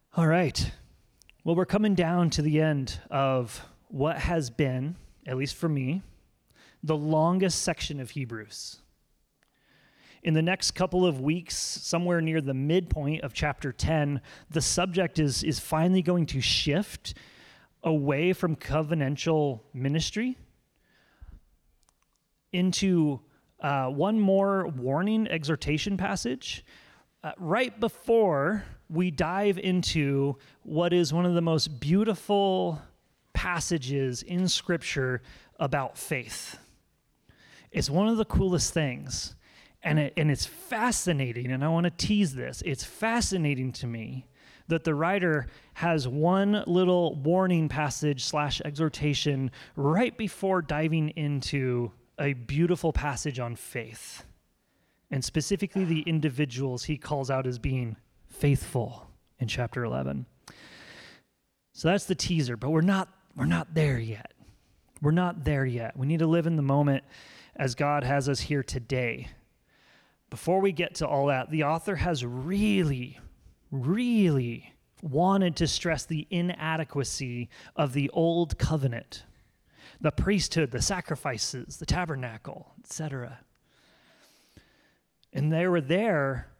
All right. Well, we're coming down to the end of what has been, at least for me, the longest section of Hebrews. In the next couple of weeks, somewhere near the midpoint of chapter 10, the subject is finally going to shift away from covenantal ministry into one more warning exhortation passage right before we dive into what is one of the most beautiful passages in Scripture about faith. It's one of the coolest things, and it's fascinating, and I want to tease this. It's fascinating to me that the writer has one little warning passage / exhortation right before diving into a beautiful passage on faith, and specifically the individuals he calls out as being faithful in chapter 11. So that's the teaser, but we're not there yet. We're not there yet. We need to live in the moment as God has us here today. Before we get to all that, the author has really wanted to stress the inadequacy of the old covenant, the priesthood, the sacrifices, the tabernacle, etc. And they were there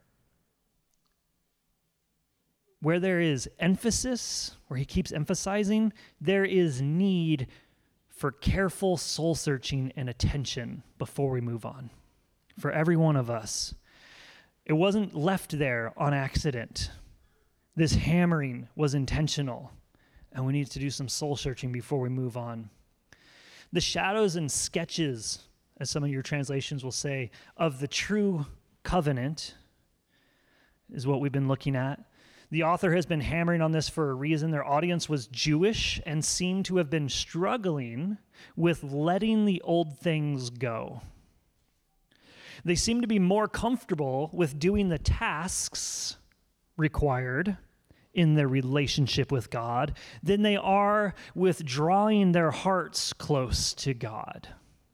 where there is emphasis, where he keeps emphasizing, there is need for careful soul searching and attention before we move on. For every one of us. It wasn't left there on accident. This hammering was intentional, and we need to do some soul searching before we move on. The shadows and sketches, as some of your translations will say, of the true covenant is what we've been looking at. The author has been hammering on this for a reason. Their audience was Jewish and seemed to have been struggling with letting the old things go. They seem to be more comfortable with doing the tasks required in their relationship with God than they are with drawing their hearts close to God.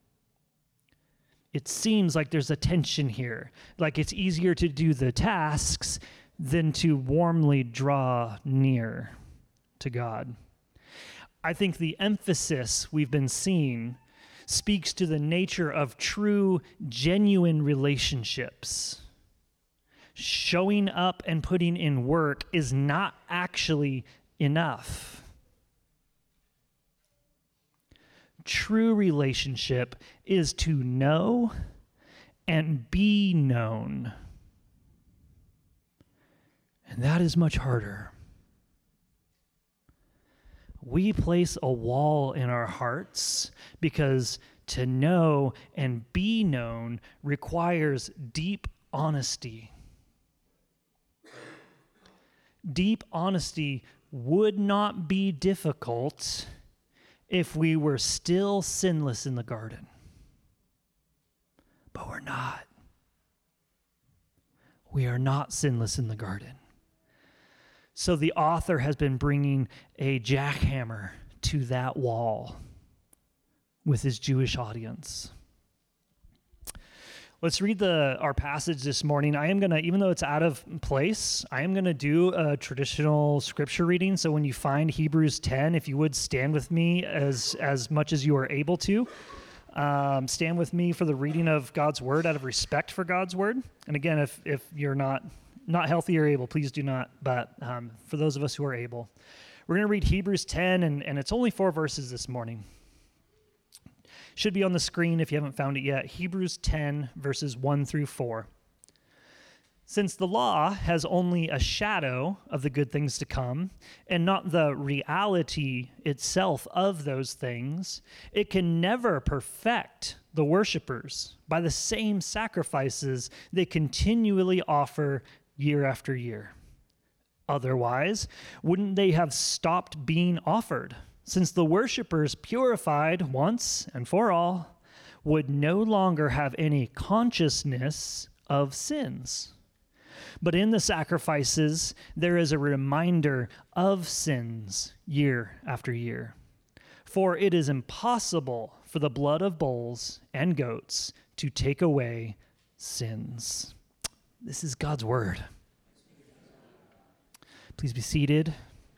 It seems like there's a tension here, like it's easier to do the tasks than to warmly draw near to God. I think the emphasis we've been seeing speaks to the nature of true, genuine relationships. Showing up and putting in work is not actually enough. True relationship is to know and be known. And that is much harder. We place a wall in our hearts because to know and be known requires deep honesty. Deep honesty would not be difficult if we were still sinless in the garden. But we're not. We are not sinless in the garden. So the author has been bringing a jackhammer to that wall with his Jewish audience. Let's read our passage this morning. I am going to, even though it's out of place, I am going to do a traditional scripture reading. So when you find Hebrews 10, if you would stand with me as much as you are able to. Stand with me for the reading of God's word out of respect for God's word. And again, if you're not healthy or able, please do not. But for those of us who are able, we're going to read Hebrews 10, and it's only 4 verses this morning. Should be on the screen if you haven't found it yet. Hebrews 10, verses 1 through 4. Since the law has only a shadow of the good things to come, and not the reality itself of those things, it can never perfect the worshipers by the same sacrifices they continually offer year after year. Otherwise, wouldn't they have stopped being offered, since the worshipers purified once and for all would no longer have any consciousness of sins? But in the sacrifices, there is a reminder of sins year after year. For it is impossible for the blood of bulls and goats to take away sins. This is God's word. Please be seated.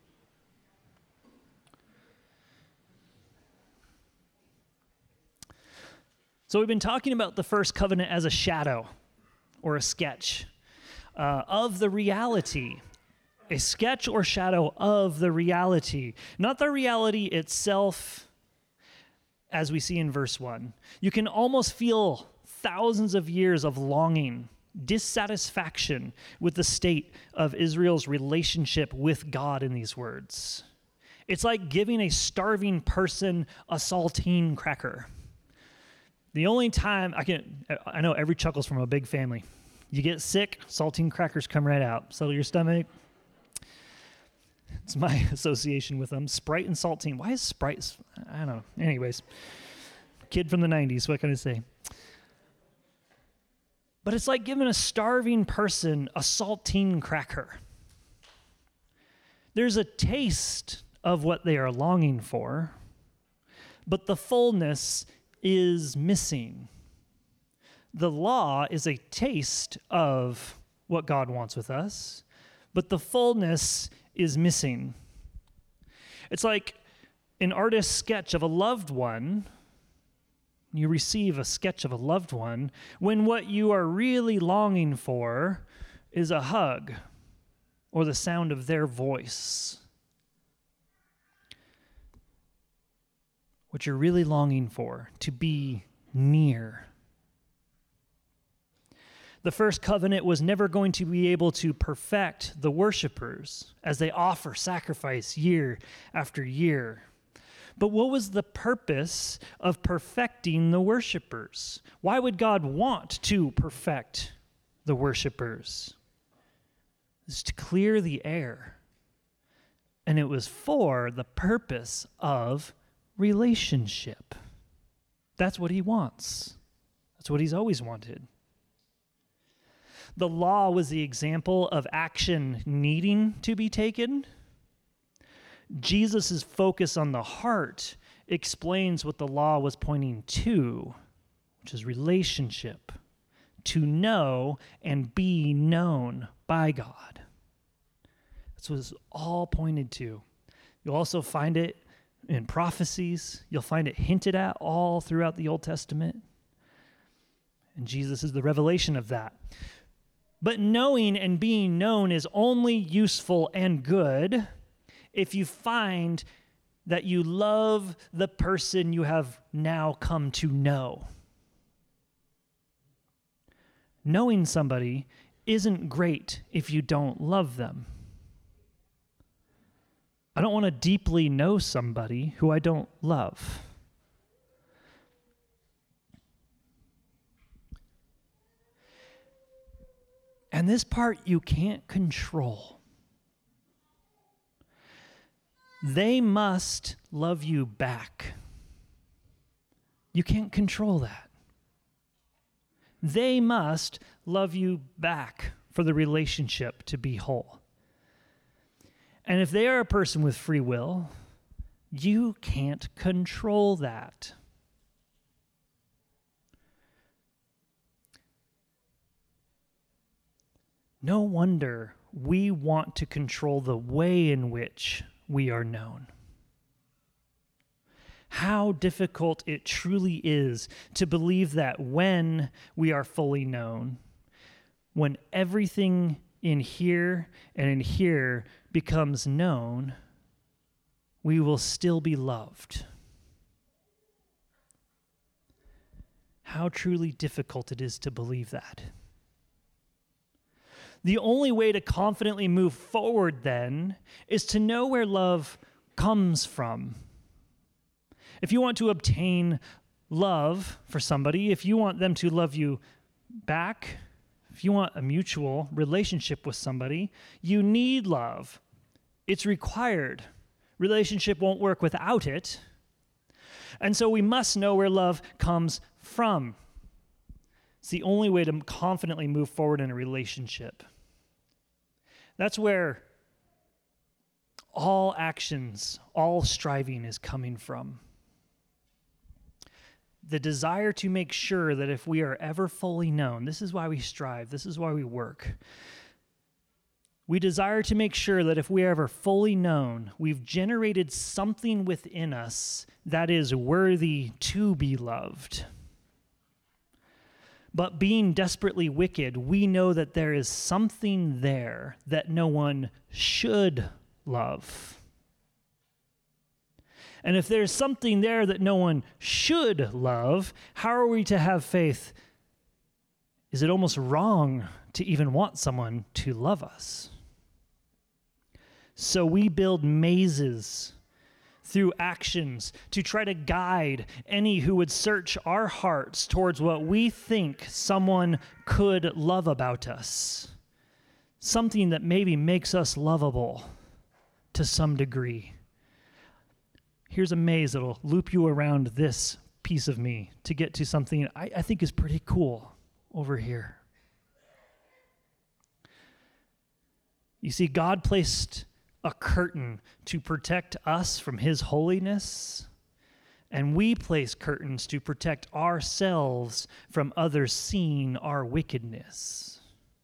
So we've been talking about the first covenant as a shadow or a sketch of the reality. A sketch or shadow of the reality. Not the reality itself as we see in verse 1. You can almost feel thousands of years of longing, dissatisfaction with the state of Israel's relationship with God in these words. It's like giving a starving person a saltine cracker. The only time I know every chuckle's from a big family. You get sick, saltine crackers come right out. Settle your stomach. It's my association with them. Sprite and saltine. Why is Sprite? I don't know. Anyways, kid from the 90s, what can I say? But it's like giving a starving person a saltine cracker. There's a taste of what they are longing for, but the fullness is missing. The law is a taste of what God wants with us, but the fullness is missing. It's like an artist's sketch of a loved one. You receive a sketch of a loved one when what you are really longing for is a hug or the sound of their voice. What you're really longing for, to be near. The first covenant was never going to be able to perfect the worshipers as they offer sacrifice year after year. But what was the purpose of perfecting the worshipers? Why would God want to perfect the worshipers? It's to clear the air. And it was for the purpose of relationship. That's what he wants. That's what he's always wanted. The law was the example of action needing to be taken. Jesus' focus on the heart explains what the law was pointing to, which is relationship, to know and be known by God. That's what it's all pointed to. You'll also find it in prophecies. You'll find it hinted at all throughout the Old Testament. And Jesus is the revelation of that. But knowing and being known is only useful and good if you find that you love the person you have now come to know. Knowing somebody isn't great if you don't love them. I don't want to deeply know somebody who I don't love. And this part you can't control. They must love you back. You can't control that. They must love you back for the relationship to be whole. And if they are a person with free will, you can't control that. No wonder we want to control the way in which we are known. How difficult it truly is to believe that when we are fully known, when everything in here and in here becomes known, we will still be loved. How truly difficult it is to believe that. The only way to confidently move forward, then, is to know where love comes from. If you want to obtain love for somebody, if you want them to love you back, if you want a mutual relationship with somebody, you need love. It's required. Relationship won't work without it. And so we must know where love comes from. It's the only way to confidently move forward in a relationship. That's where all actions, all striving is coming from. The desire to make sure that if we are ever fully known, this is why we strive, this is why we work. We desire to make sure that if we are ever fully known, we've generated something within us that is worthy to be loved. But being desperately wicked, we know that there is something there that no one should love. And if there's something there that no one should love, how are we to have faith? Is it almost wrong to even want someone to love us? So we build mazes through actions to try to guide any who would search our hearts towards what we think someone could love about us. Something that maybe makes us lovable to some degree. Here's a maze that'll loop you around this piece of me to get to something I think is pretty cool over here. You see, God placed a curtain to protect us from his holiness, and we place curtains to protect ourselves from others seeing our wickedness.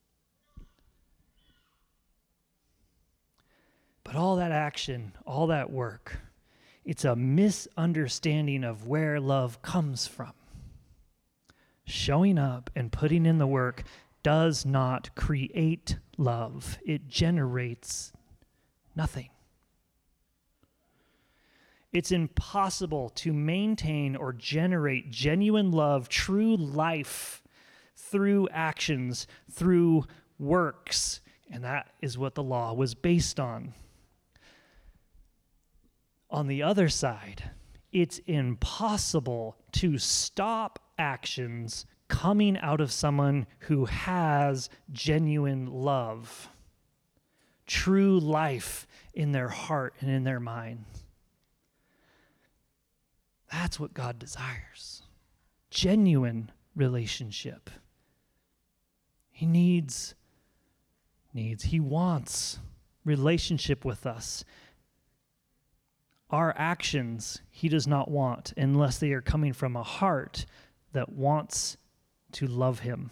But all that action, all that work, it's a misunderstanding of where love comes from. Showing up and putting in the work does not create love. It generates nothing. It's impossible to maintain or generate genuine love, true life, through actions, through works. And that is what the law was based on. On the other side, it's impossible to stop actions coming out of someone who has genuine love, true life in their heart and in their mind. That's what God desires. Genuine relationship. He wants relationship with us. Our actions, he does not want unless they are coming from a heart that wants to love him.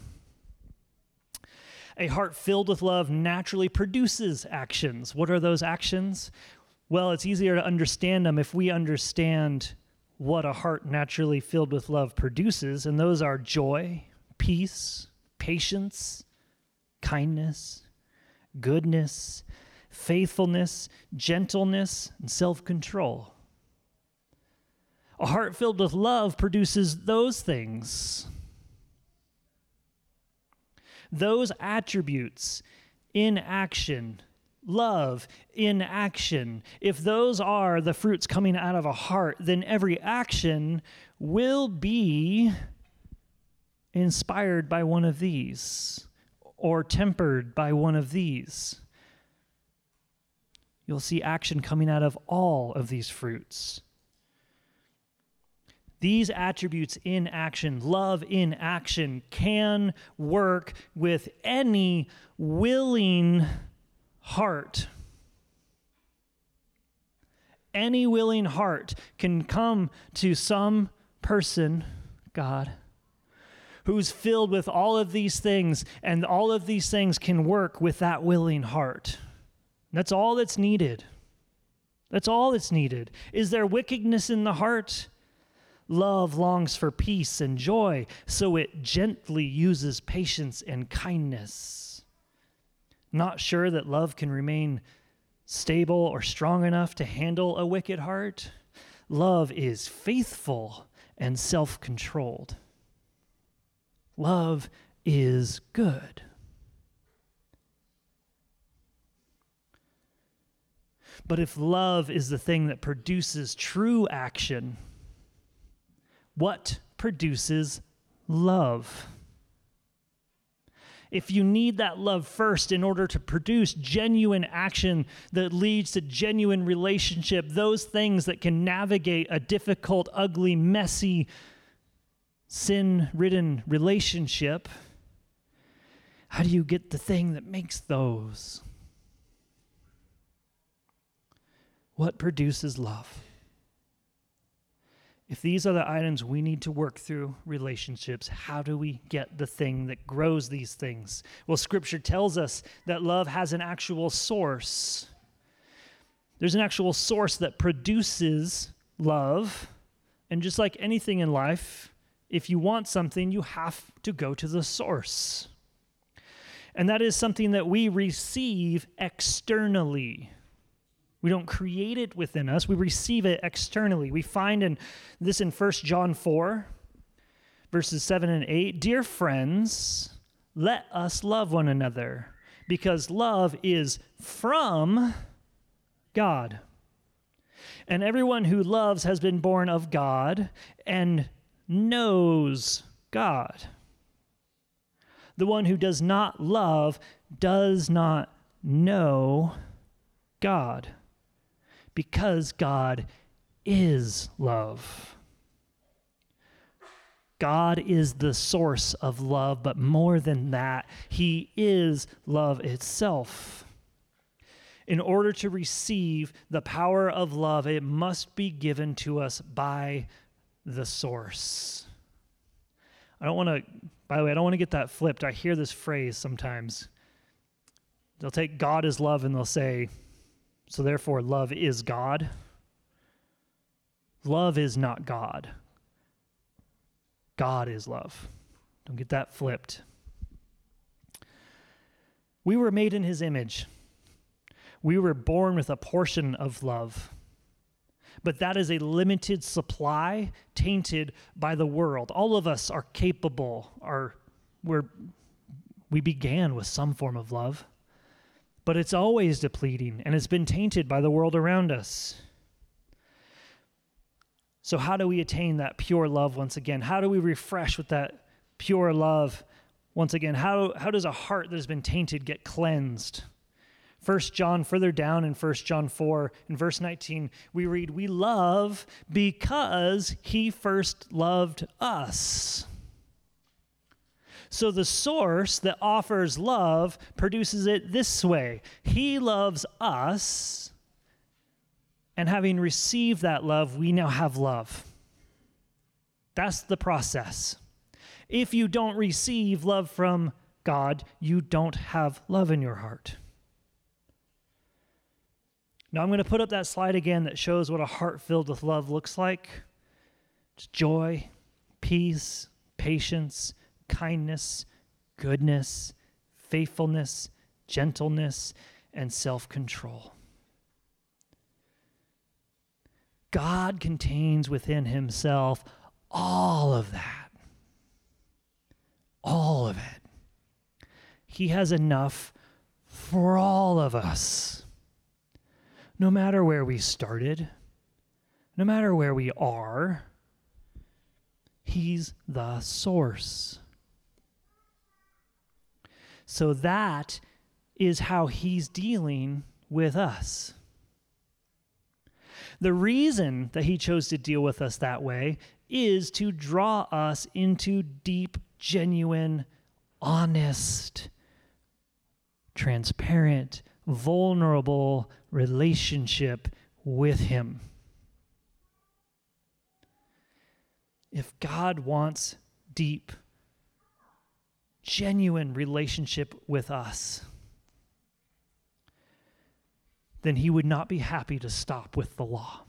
A heart filled with love naturally produces actions. What are those actions? Well, it's easier to understand them if we understand what a heart naturally filled with love produces, and those are joy, peace, patience, kindness, goodness, faithfulness, gentleness, and self-control. A heart filled with love produces those things. Those attributes in action, love in action. If those are the fruits coming out of a heart, then every action will be inspired by one of these or tempered by one of these. You'll see action coming out of all of these fruits. These attributes in action, love in action, can work with any willing heart. Any willing heart can come to some person, God, who's filled with all of these things, and all of these things can work with that willing heart. That's all that's needed. That's all that's needed. Is there wickedness in the heart? Love longs for peace and joy, so it gently uses patience and kindness. Not sure that love can remain stable or strong enough to handle a wicked heart? Love is faithful and self-controlled. Love is good. But if love is the thing that produces true action, what produces love? If you need that love first in order to produce genuine action that leads to genuine relationship, those things that can navigate a difficult, ugly, messy, sin-ridden relationship, how do you get the thing that makes those? What produces love? If these are the items we need to work through relationships, how do we get the thing that grows these things? Well, Scripture tells us that love has an actual source. There's an actual source that produces love. And just like anything in life, if you want something, you have to go to the source. And that is something that we receive externally. We don't create it within us. We receive it externally. We find this in 1 John 4, verses 7 and 8. Dear friends, let us love one another, because love is from God. And everyone who loves has been born of God and knows God. The one who does not love does not know God, because God is love. God is the source of love, but more than that, he is love itself. In order to receive the power of love, it must be given to us by the source. By the way, I don't want to get that flipped. I hear this phrase sometimes. They'll take God as love and they'll say, so therefore love is God. Love is not God. God is love. Don't get that flipped. We were made in his image. We were born with a portion of love. But that is a limited supply tainted by the world. All of us are capable, we began with some form of love. But it's always depleting, and it's been tainted by the world around us. So how do we attain that pure love once again? How do we refresh with that pure love once again? How does a heart that has been tainted get cleansed? 1 John, further down in 1 John 4, in verse 19, we read, we love because he first loved us. So the source that offers love produces it this way. He loves us, and having received that love, we now have love. That's the process. If you don't receive love from God, you don't have love in your heart. Now I'm going to put up that slide again that shows what a heart filled with love looks like. It's joy, peace, patience, kindness, goodness, faithfulness, gentleness, and self-control. God contains within himself all of that. All of it. He has enough for all of us. No matter where we started, no matter where we are, he's the source. So that is how he's dealing with us. The reason that he chose to deal with us that way is to draw us into deep, genuine, honest, transparent, vulnerable relationship with him. If God wants deep, genuine relationship with us, then he would not be happy to stop with the law.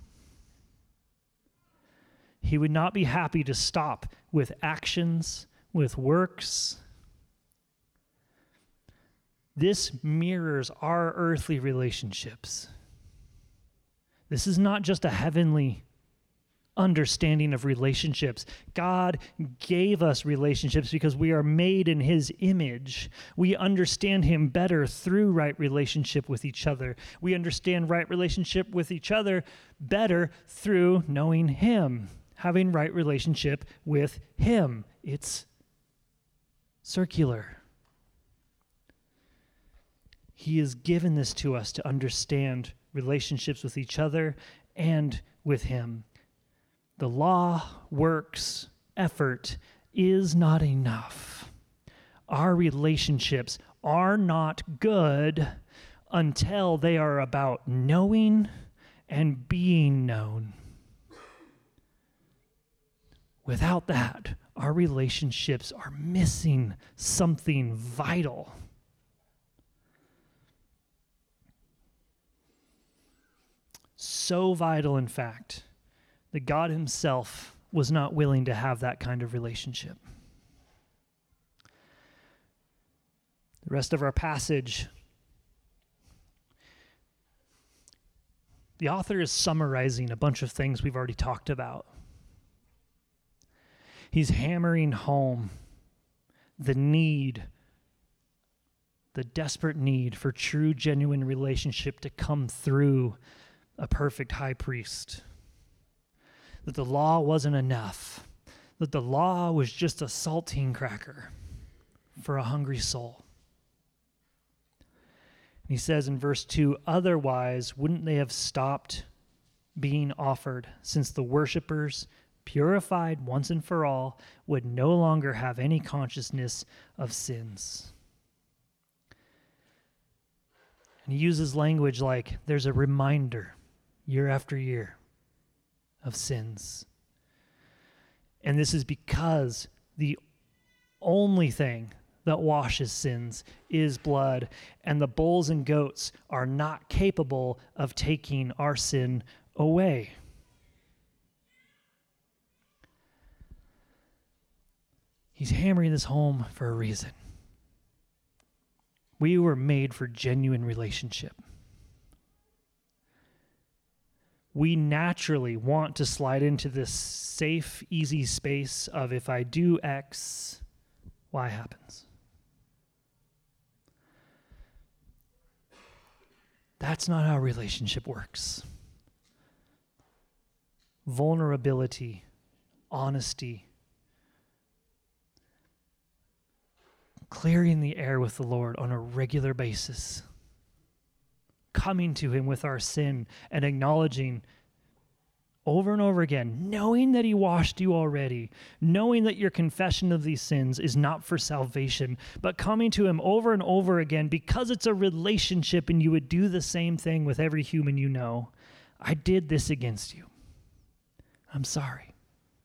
He would not be happy to stop with actions, with works. This mirrors our earthly relationships. This is not just a heavenly understanding of relationships. God gave us relationships because we are made in his image. We understand him better through right relationship with each other. We understand right relationship with each other better through knowing him, having right relationship with him. It's circular. He has given this to us to understand relationships with each other and with him. The law, works, effort is not enough. Our relationships are not good until they are about knowing and being known. Without that, our relationships are missing something vital. So vital, in fact, that God himself was not willing to have that kind of relationship. The rest of our passage, the author is summarizing a bunch of things we've already talked about. He's hammering home the need, the desperate need for true, genuine relationship to come through a perfect high priest. That the law wasn't enough. That the law was just a saltine cracker for a hungry soul. He says in verse 2, otherwise, wouldn't they have stopped being offered, since the worshipers, purified once and for all, would no longer have any consciousness of sins? And he uses language like there's a reminder year after year of sins. And this is because the only thing that washes sins is blood, and the bulls and goats are not capable of taking our sin away. He's hammering this home for a reason. We were made for genuine relationship. We naturally want to slide into this safe, easy space of if I do X, Y happens. That's not how relationship works. Vulnerability, honesty, clearing the air with the Lord on a regular basis, coming to him with our sin and acknowledging over and over again, knowing that he washed you already, knowing that your confession of these sins is not for salvation, but coming to him over and over again because it's a relationship, and you would do the same thing with every human you know. I did this against you. I'm sorry.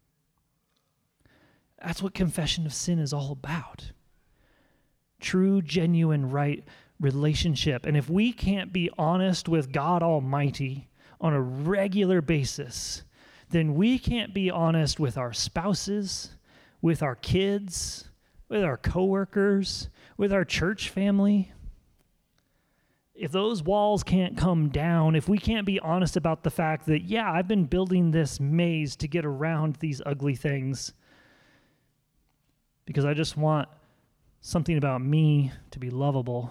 That's what confession of sin is all about. True, genuine, right relationship. And if we can't be honest with God Almighty on a regular basis, then we can't be honest with our spouses, with our kids, with our coworkers, with our church family. If those walls can't come down, if we can't be honest about the fact that, yeah, I've been building this maze to get around these ugly things because I just want something about me to be lovable,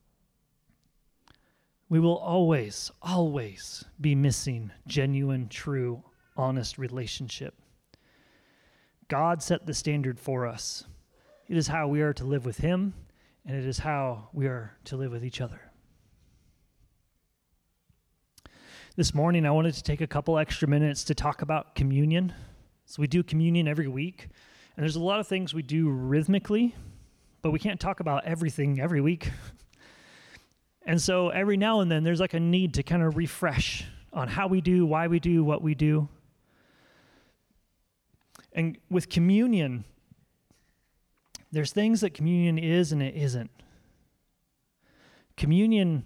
we will always, always be missing genuine, true, honest relationship. God set the standard for us. It is how we are to live with him, and it is how we are to live with each other. This morning, I wanted to take a couple extra minutes to talk about communion. So we do communion every week, and there's a lot of things we do rhythmically, but we can't talk about everything every week. And so every now and then there's like a need to kind of refresh on how we do, why we do, what we do. And with communion, there's things that communion is and it isn't. Communion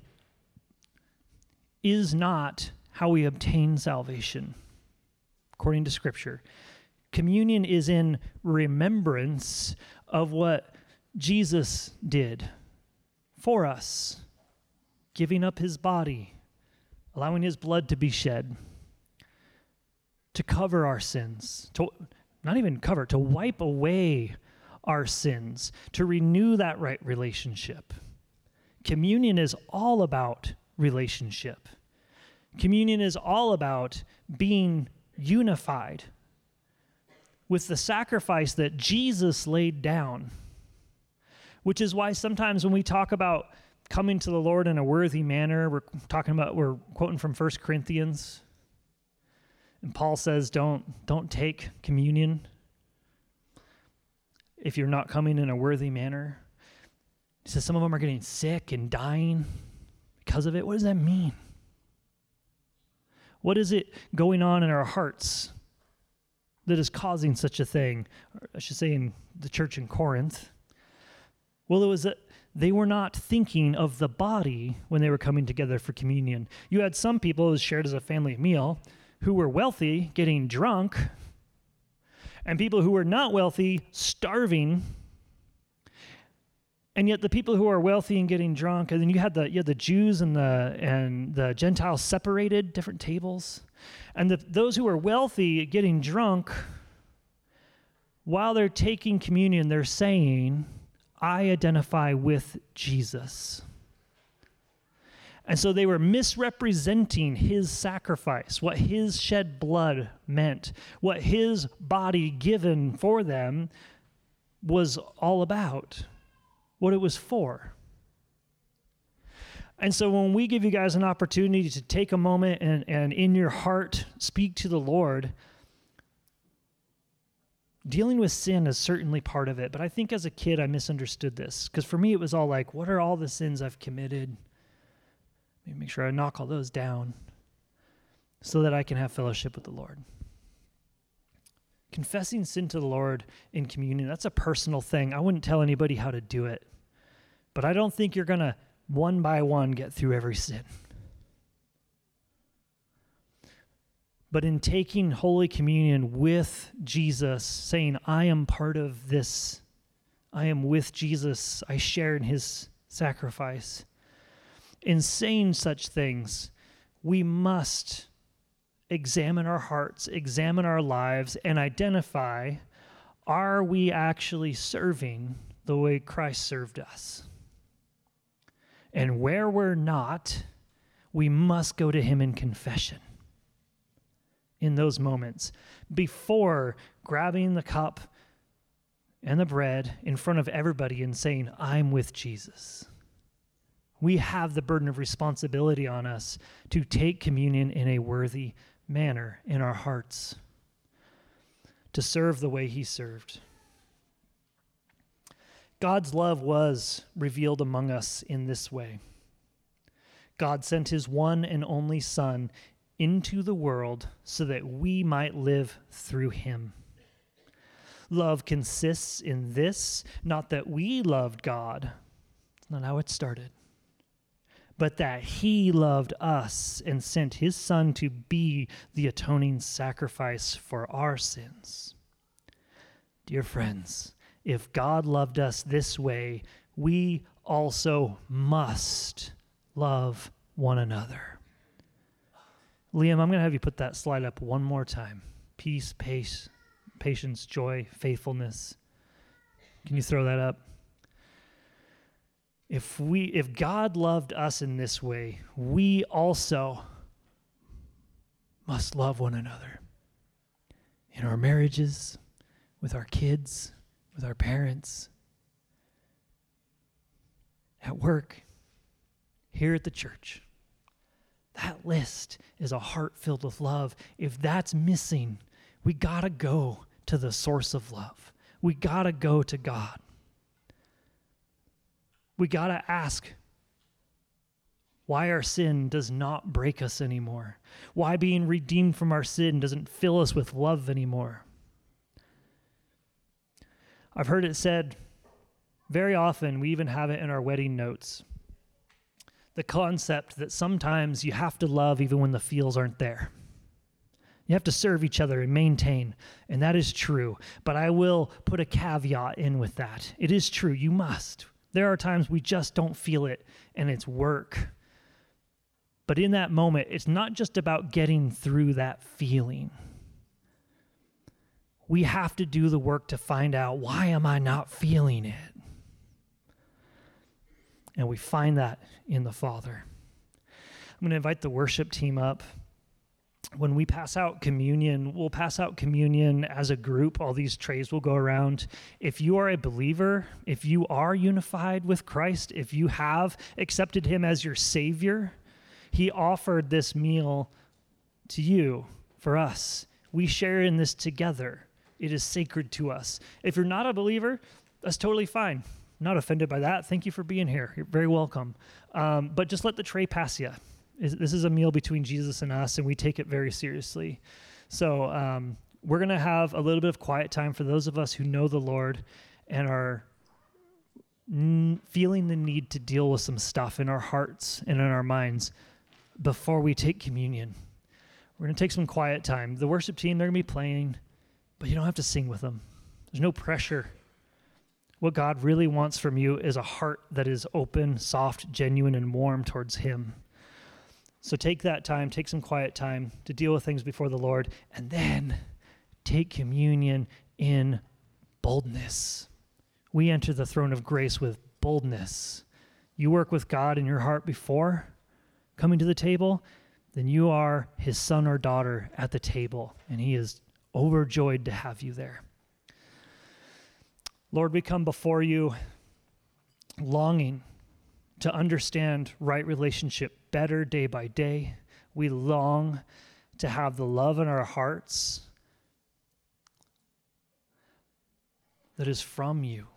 is not how we obtain salvation, according to Scripture. Communion is in remembrance of what Jesus did for us, giving up his body, allowing his blood to be shed, to cover our sins, to not even cover, to wipe away our sins, to renew that right relationship. Communion is all about relationship. Communion is all about being unified with the sacrifice that Jesus laid down, which is why sometimes when we talk about coming to the Lord in a worthy manner, we're quoting from 1 Corinthians, and Paul says, don't take communion if you're not coming in a worthy manner. He says some of them are getting sick and dying because of it. What does that mean? What is it going on in our hearts that is causing such a thing? Or I should say in the church in Corinth. Well, it was that they were not thinking of the body when they were coming together for communion. You had some people, it was shared as a family meal, who were wealthy, getting drunk, and people who were not wealthy, starving. And yet the people who are wealthy and getting drunk, and then you had the Jews and the Gentiles separated, different tables. And those who are wealthy getting drunk, while they're taking communion, they're saying, I identify with Jesus. And so they were misrepresenting his sacrifice, what his shed blood meant, what his body given for them was all about, what it was for. And so when we give you guys an opportunity to take a moment and in your heart speak to the Lord, dealing with sin is certainly part of it. But I think as a kid, I misunderstood this. Because for me, it was all like, what are all the sins I've committed? Maybe make sure I knock all those down so that I can have fellowship with the Lord. Confessing sin to the Lord in communion, that's a personal thing. I wouldn't tell anybody how to do it. But I don't think you're going to one by one get through every sin. But in taking Holy Communion with Jesus, saying, I am part of this, I am with Jesus, I share in his sacrifice. In saying such things, we must examine our hearts, examine our lives, and identify, are we actually serving the way Christ served us? And where we're not, we must go to him in confession. In those moments, before grabbing the cup and the bread in front of everybody and saying, I'm with Jesus. We have the burden of responsibility on us to take communion in a worthy manner in our hearts, to serve the way he served. God's love was revealed among us in this way. God sent his one and only Son into the world so that we might live through him. Love consists in this, not that we loved God, that's not how it started, but that he loved us and sent his Son to be the atoning sacrifice for our sins. Dear friends, if God loved us this way, we also must love one another. Liam, I'm going to have you put that slide up one more time. Peace, patience, joy, faithfulness. Can you throw that up? If God loved us in this way, we also must love one another. In our marriages, with our kids, with our parents, at work, here at the church. That list is a heart filled with love. If that's missing, we got to go to the source of love. We got to go to God. We got to ask why our sin does not break us anymore. Why being redeemed from our sin doesn't fill us with love anymore. I've heard it said very often, we even have it in our wedding notes. The concept that sometimes you have to love even when the feels aren't there. You have to serve each other and maintain, and that is true. But I will put a caveat in with that. It is true, you must. There are times we just don't feel it, and it's work. But in that moment, it's not just about getting through that feeling. We have to do the work to find out, why am I not feeling it? And we find that in the Father. I'm going to invite the worship team up. When we pass out communion, we'll pass out communion as a group. All these trays will go around. If you are a believer, if you are unified with Christ, if you have accepted him as your Savior, he offered this meal to you, for us. We share in this together. It is sacred to us. If you're not a believer, that's totally fine. Not offended by that. Thank you for being here. You're very welcome. But just let the tray pass you. This is a meal between Jesus and us, and we take it very seriously. So we're going to have a little bit of quiet time for those of us who know the Lord and are feeling the need to deal with some stuff in our hearts and in our minds before we take communion. We're going to take some quiet time. The worship team, they're going to be playing, but you don't have to sing with them. There's no pressure. What God really wants from you is a heart that is open, soft, genuine, and warm towards Him. So take that time, take some quiet time to deal with things before the Lord, and then take communion in boldness. We enter the throne of grace with boldness. You work with God in your heart before coming to the table, then you are His son or daughter at the table, and He is overjoyed to have you there. Lord, we come before you longing to understand right relationship better day by day. We long to have the love in our hearts that is from you.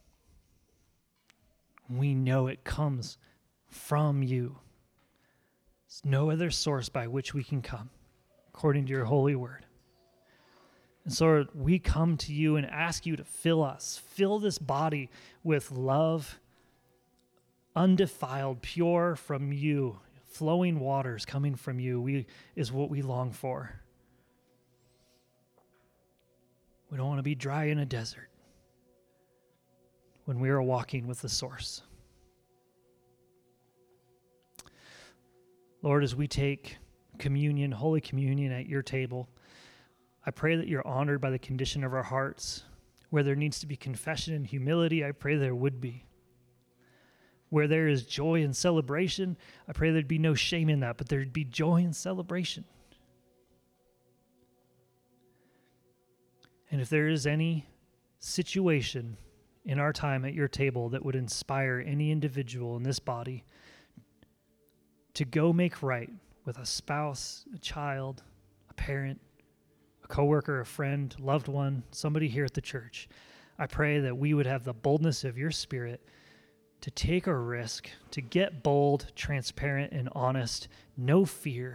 We know it comes from you. There's no other source by which we can come, according to your holy word. And so Lord, we come to you and ask you to fill us, fill this body with love, undefiled, pure from you, flowing waters coming from you is what we long for. We don't want to be dry in a desert when we are walking with the source. Lord, as we take communion, Holy Communion at your table, I pray that you're honored by the condition of our hearts. Where there needs to be confession and humility, I pray there would be. Where there is joy and celebration, I pray there'd be no shame in that, but there'd be joy and celebration. And if there is any situation in our time at your table that would inspire any individual in this body to go make right with a spouse, a child, a parent, a coworker, a friend, loved one, somebody here at the church, I pray that we would have the boldness of your Spirit to take a risk, to get bold, transparent, and honest, no fear.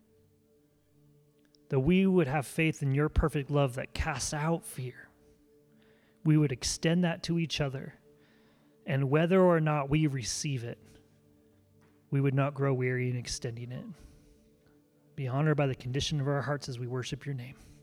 That we would have faith in your perfect love that casts out fear. We would extend that to each other. And whether or not we receive it, we would not grow weary in extending it. Be honored by the condition of our hearts as we worship your name.